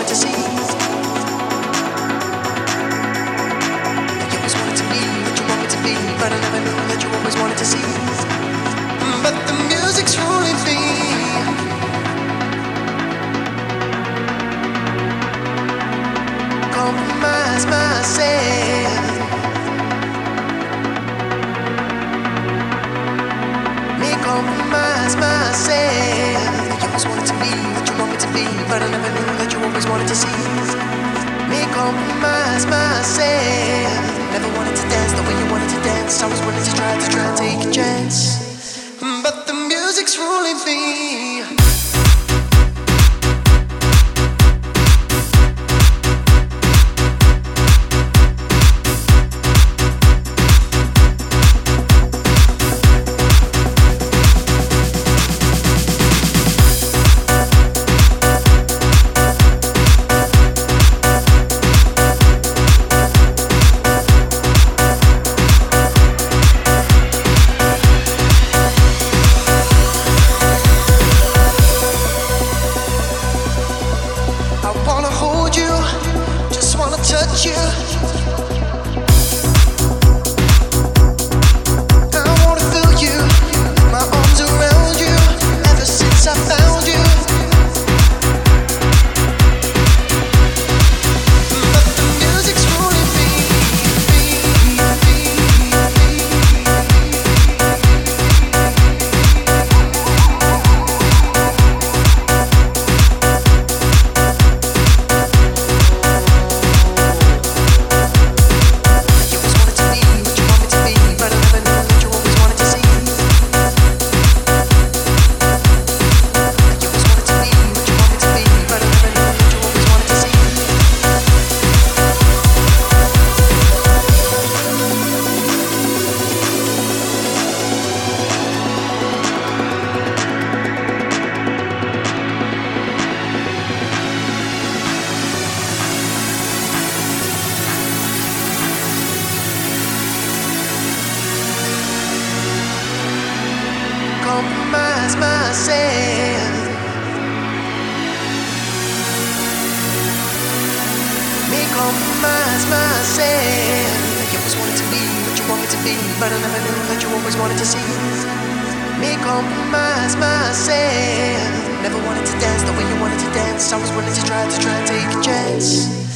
wanted to see. You always wanted to be what you want me to be, but I never knew that you always wanted to see. But the music's ruling me. Compromise myself. Me compromise myself. You always wanted to be what you want me to be, but I never knew that you always wanted to see. Me compromise myself. Never wanted to dance the way you wanted to dance. I was willing to try and take a chance. But the music's ruling me. Touch you. I wanna feel you, my arms around you. Ever since I found you, but the music's ruling me. Compromise myself. Me compromise myself. You always wanted to be what you want me to be, but I never knew that you always wanted to see. Me compromise myself. Never wanted to dance the way you wanted to dance. I was willing to try and take a chance.